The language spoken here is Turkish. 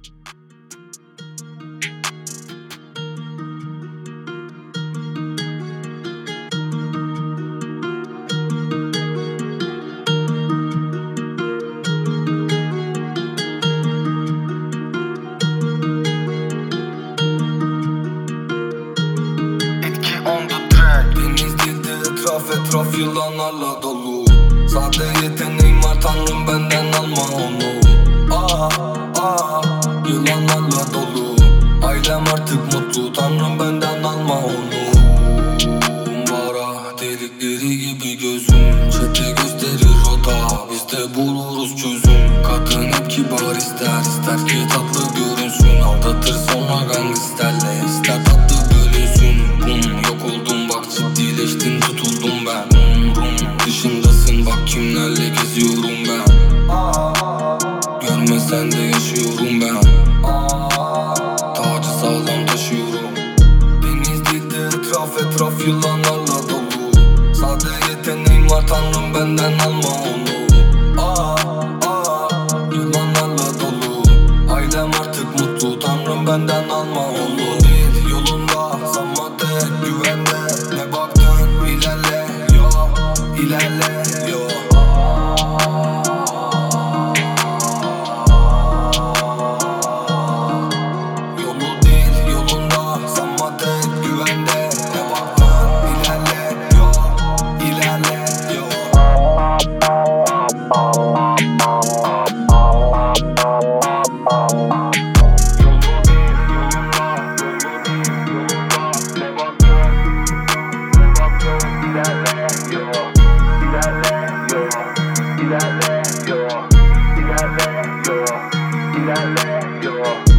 Etraf yılanlarla dolu. Sade yeteneğim var tanrım, benden alma onu. Yılanlarla dolu. Ailem artık mutlu, tanrım benden alma onu. Bara delikleri gibi gözüm, çete gösterir rota, biz de buluruz çözüm. Kadın hep kibar ister ki tatlı görünsün. Aldatır sonra gangsterle, ister tatlı bölünsün. Yok oldum bak, ciddileştin, tutuldum ben. Dışındasın bak, kimlerle geziyorum ben. Görmesen de yaşıyorum ben. Tacı sağlam taşıyorum. Deniz dilde etraf yılanlarla dolu. Sade yeteneğim var tanrım, benden alma onu. Yılanlarla dolu. Ailem artık mutlu, tanrım benden alma onu. Değil yolunda, sanmadı güvende. Ne baktın, ilerle yo, ilerle yo. Yolu değil yolunda, sanmadı güvende. Ne baktın, ilerle yo, ilerle yo. İlerle yo, ilerle yo, ilerle yo.